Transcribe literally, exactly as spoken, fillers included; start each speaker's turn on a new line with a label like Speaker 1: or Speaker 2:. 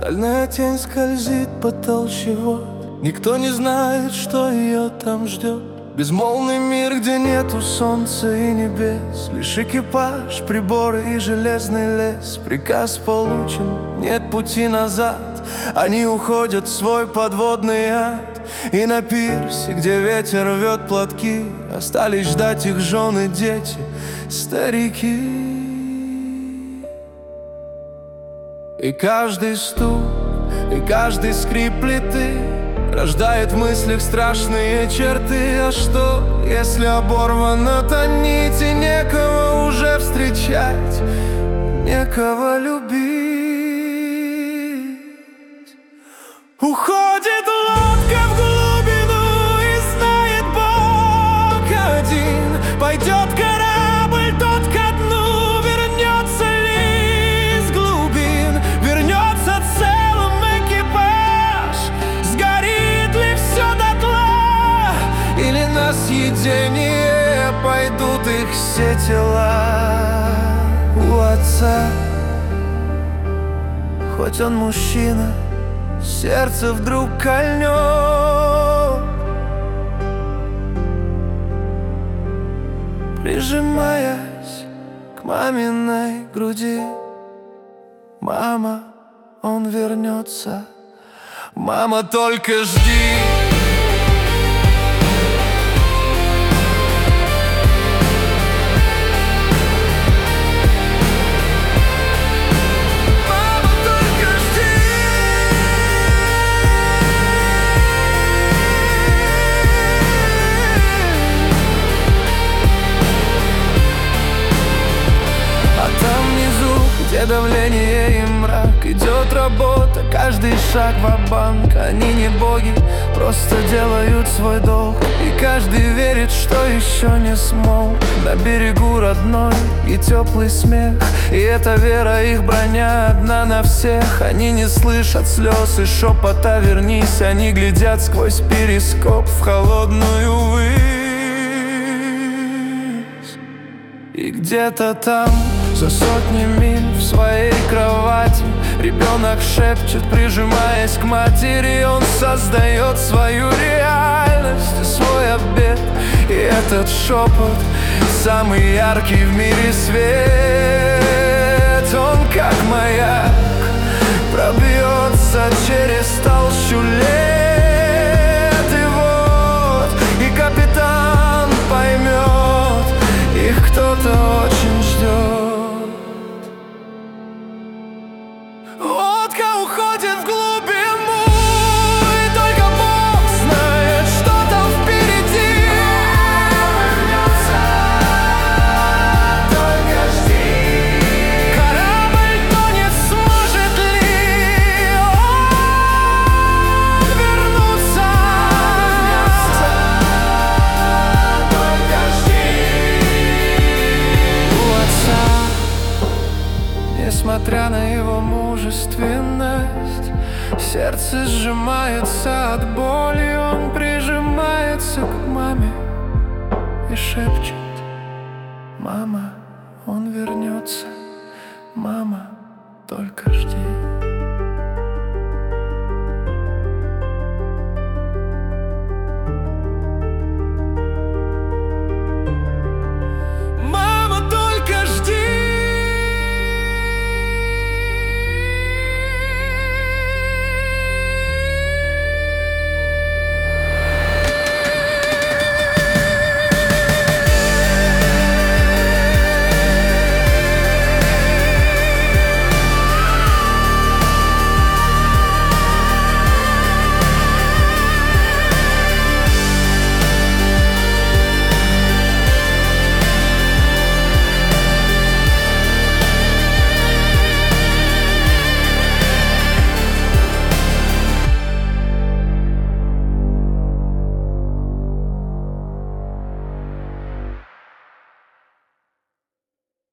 Speaker 1: Стальная тень скользит по толще вод. Никто не знает, что ее там ждет. Безмолвный мир, где нету солнца и небес. Лишь экипаж, приборы и железный лес. Приказ получен, нет пути назад. Они уходят в свой подводный ад. И на пирсе, где ветер рвет платки, остались ждать их жены, дети, старики. И каждый стук, и каждый скрип плиты рождает в мыслях страшные черты. А что, если оборвана та нить, и некого уже встречать, некого любить? Уходит лодка в глубину, и знает Бог один, пойдет корабль тот ко дну. Вернется ли из глубин, вернется целым экипаж? Сгорит ли все дотла, или на съедение пойдут их все тела? У отца, хоть он мужчина, сердце вдруг кольнет. Прижимаясь к маминой груди: мама, он вернется, мама, только жди. Где давление и мрак, идет работа, каждый шаг ва-банк. Они не боги, просто делают свой долг. И каждый верит, что еще не смог. На берегу родной и теплый смех, и эта вера их броня одна на всех. Они не слышат слез и шепота «вернись». Они глядят сквозь перископ в холодную высь. И где-то там, за сотни миль, в своей кровати, ребенок шепчет, прижимаясь к матери. Он создает свою реальность и свой обет. И этот шепот самый яркий в мире свет. Он как маяк пробьется через толщу лет. И вот, и капитан поймет, их кто-то очень ждет. Лодка уходит в глубину, и только Бог знает, что там впереди. Вернется, только жди. Корабль тонет, сможет ли он вернуться? Только жди. У отца, несмотря на его мужественность, сердце сжимается от боли. Он прижимается к маме и шепчет: мама, он вернется, мама, только жди.